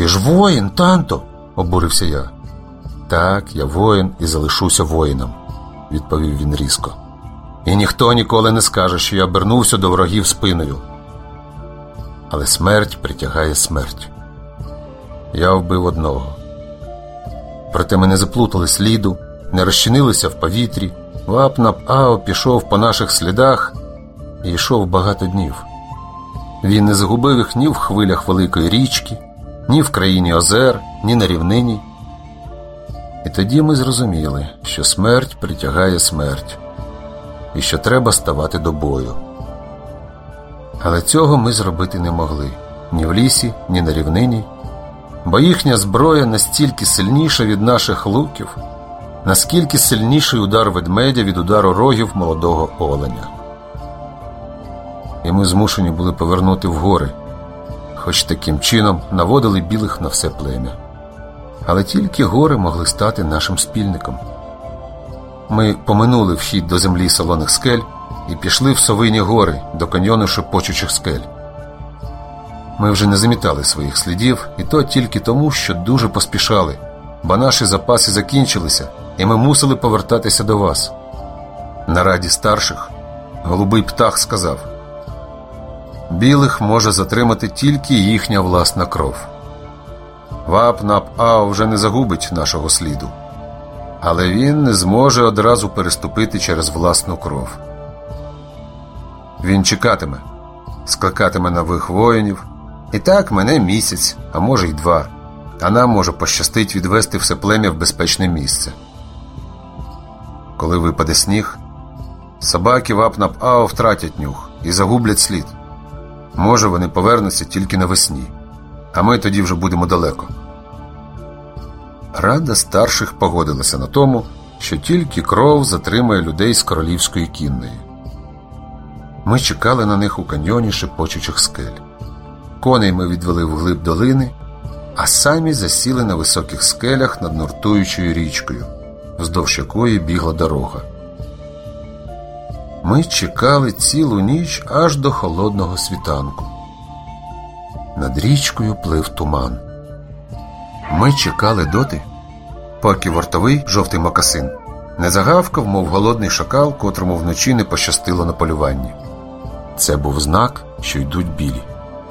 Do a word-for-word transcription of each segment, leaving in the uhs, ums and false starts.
«Ти ж воїн, танто!» – обурився я. «Так, я воїн і залишуся воїном», – відповів він різко. «І ніхто ніколи не скаже, що я обернувся до ворогів спиною. Але смерть притягає смерть. Я вбив одного. Проте ми не заплутали сліду, не розчинилися в повітрі. Вапнап-Ао пішов по наших слідах і йшов багато днів. Він не загубив їх ні в хвилях великої річки, ні в країні озер, ні на рівнині. І тоді ми зрозуміли, що смерть притягає смерть, і що треба ставати до бою. Але цього ми зробити не могли ні в лісі, ні на рівнині, бо їхня зброя настільки сильніша від наших луків, наскільки сильніший удар ведмедя від удару рогів молодого оленя. І ми змушені були повернути в гори, хоч таким чином наводили білих на все плем'я. Але тільки гори могли стати нашим спільником. Ми поминули вхід до землі солоних скель і пішли в Совині гори до каньйону шепочучих скель. Ми вже не замітали своїх слідів, і то тільки тому, що дуже поспішали, бо наші запаси закінчилися, і ми мусили повертатися до вас. На раді старших голубий птах сказав: «Білих може затримати тільки їхня власна кров. Вапнап-Ао вже не загубить нашого сліду, але він не зможе одразу переступити через власну кров. Він чекатиме, скликатиме нових воїнів, і так мене місяць, а може й два, а нам може пощастить відвести все плем'я в безпечне місце. Коли випаде сніг, собаки Вапнап-Ао втратять нюх і загублять слід. Може, вони повернуться тільки навесні, а ми тоді вже будемо далеко». Рада старших погодилася на тому, що тільки кров затримає людей з королівської кінної. Ми чекали на них у каньйоні шепочучих скель. Коней ми відвели вглиб долини, а самі засіли на високих скелях над нуртуючою річкою, вздовж якої бігла дорога. Ми чекали цілу ніч аж до холодного світанку. Над річкою плив туман. Ми чекали доти, поки вартовий жовтий мокасин не загавкав, мов голодний шакал, котрому вночі не пощастило на полюванні. Це був знак, що йдуть білі.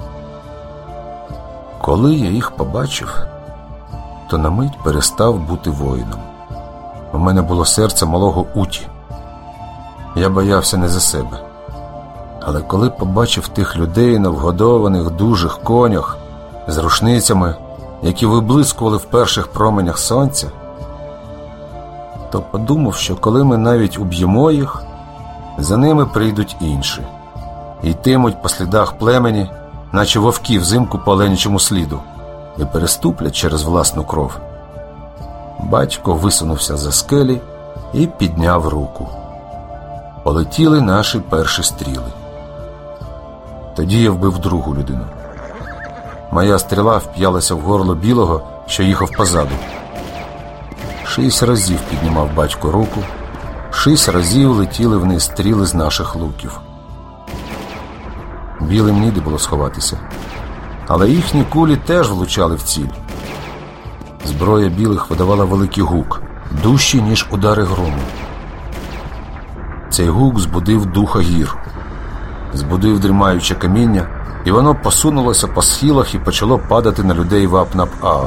Коли я їх побачив, то на мить перестав бути воїном. У мене було серце малого Уті. Я боявся не за себе. Але коли побачив тих людей на вгодованих дужих конях з рушницями, які виблискували в перших променях сонця, то подумав, що коли ми навіть уб'ємо їх, за ними прийдуть інші і йтимуть по слідах племені, наче вовки взимку по оленячому сліду, і переступлять через власну кров. Батько висунувся за скелі і підняв руку. Полетіли наші перші стріли. Тоді я вбив другу людину. Моя стріла вп'ялася в горло білого, що їхав позаду. Шість разів піднімав батько руку, шість разів летіли вниз стріли з наших луків. Білим ніде було сховатися, але їхні кулі теж влучали в ціль. Зброя білих видавала великий гук, дужчий, ніж удари грому. Цей гук збудив духа гір, збудив дрімаюче каміння, і воно посунулося по схилах і почало падати на людей Вапнап-Ао.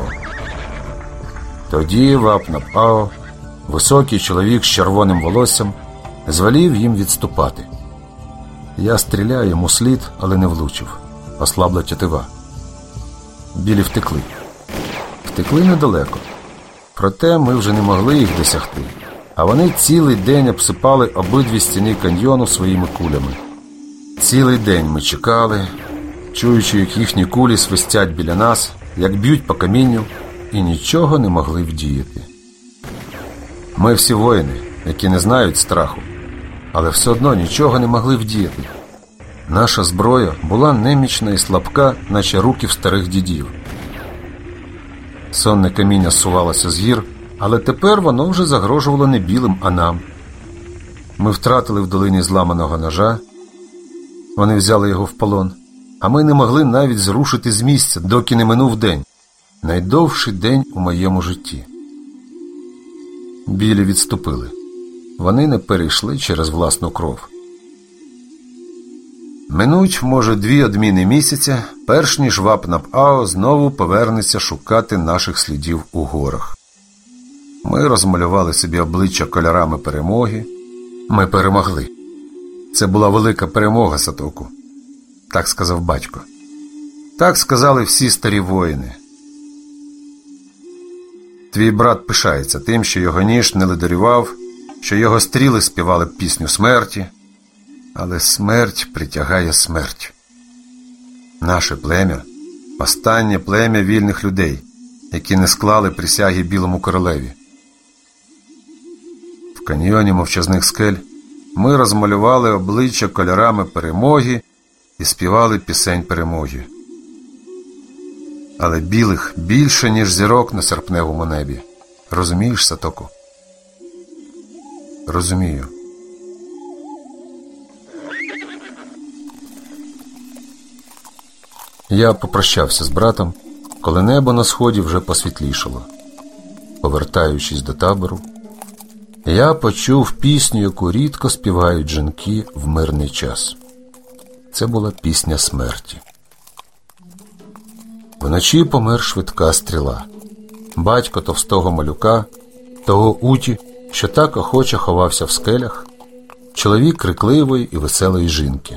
Тоді Вапнап-Ао, високий чоловік з червоним волоссям, звелів їм відступати. Я стріляю йому слід, але не влучив. Ослабла тятива. Білі втекли. Втекли недалеко. Проте ми вже не могли їх досягти, а вони цілий день обсипали обидві стіни каньйону своїми кулями. Цілий день ми чекали, чуючи, як їхні кулі свистять біля нас, як б'ють по камінню, і нічого не могли вдіяти. Ми всі воїни, які не знають страху, але все одно нічого не могли вдіяти. Наша зброя була немічна і слабка, наче руки в старих дідів. Сонне каміння зсувалося з гір, але тепер воно вже загрожувало не білим, а нам. Ми втратили в долині зламаного ножа, вони взяли його в полон, а ми не могли навіть зрушити з місця, доки не минув день. найдовший день у моєму житті. Білі відступили. Вони не перейшли через власну кров. Минуть, може, дві одміни місяця, перш ніж Вапнап-Ао знову повернеться шукати наших слідів у горах. Ми розмалювали собі обличчя кольорами перемоги. Ми перемогли. Це була велика перемога, Сатоку. Так сказав батько. Так сказали всі старі воїни. Твій брат пишається тим, що його ніж не ледарював, що його стріли співали пісню смерті. Але смерть притягає смерть. Наше плем'я – останнє плем'я вільних людей, які не склали присяги Білому королеві. В каньйоні мовчазних скель ми розмалювали обличчя кольорами перемоги і співали пісень перемоги. Але білих більше, ніж зірок на серпневому небі. Розумієш, Сатоку? Розумію. Я попрощався з братом, коли небо на сході вже посвітлішало. Повертаючись до табору, я почув пісню, яку рідко співають жінки в мирний час. Це була пісня смерті. Вночі помер швидка стріла. Батько товстого малюка, того Уті, що так охоче ховався в скелях, чоловік крикливої і веселої жінки.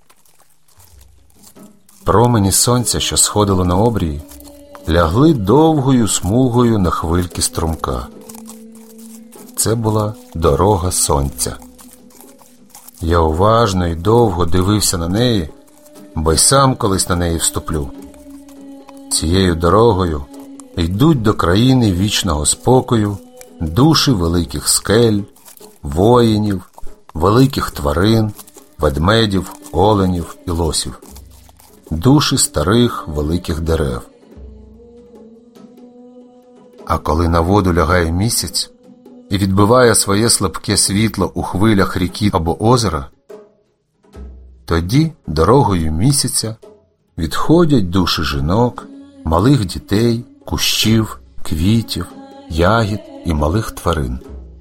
Промені сонця, що сходило на обрії, лягли довгою смугою на хвильки струмка. Це була дорога сонця. Я уважно і довго дивився на неї, бо й сам колись на неї вступлю. Цією дорогою йдуть до країни вічного спокою душі великих скель, воїнів, великих тварин, ведмедів, оленів і лосів. Душі старих великих дерев. А коли на воду лягає місяць і відбиває своє слабке світло у хвилях ріки або озера, тоді дорогою місяця відходять душі жінок, малих дітей, кущів, квітів, ягід і малих тварин.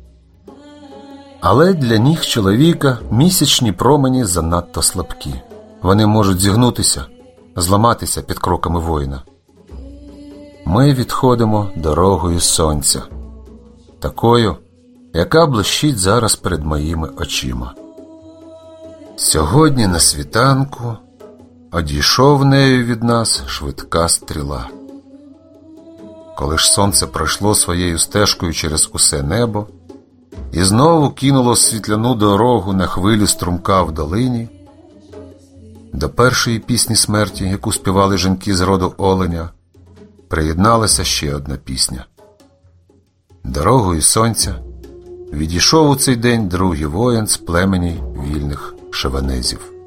Але для ніг чоловіка місячні промені занадто слабкі. Вони можуть зігнутися, зламатися під кроками воїна. Ми відходимо дорогою сонця, такою, яка блищить зараз перед моїми очима. Сьогодні на світанку одійшов нею від нас швидка стріла. Коли ж сонце пройшло своєю стежкою через усе небо і знову кинуло світляну дорогу на хвилі струмка в долині, до першої пісні смерті, яку співали жінки з роду оленя, приєдналася ще одна пісня. Дорогою сонця відійшов у цей день другий воїн з племені вільних шевенезів.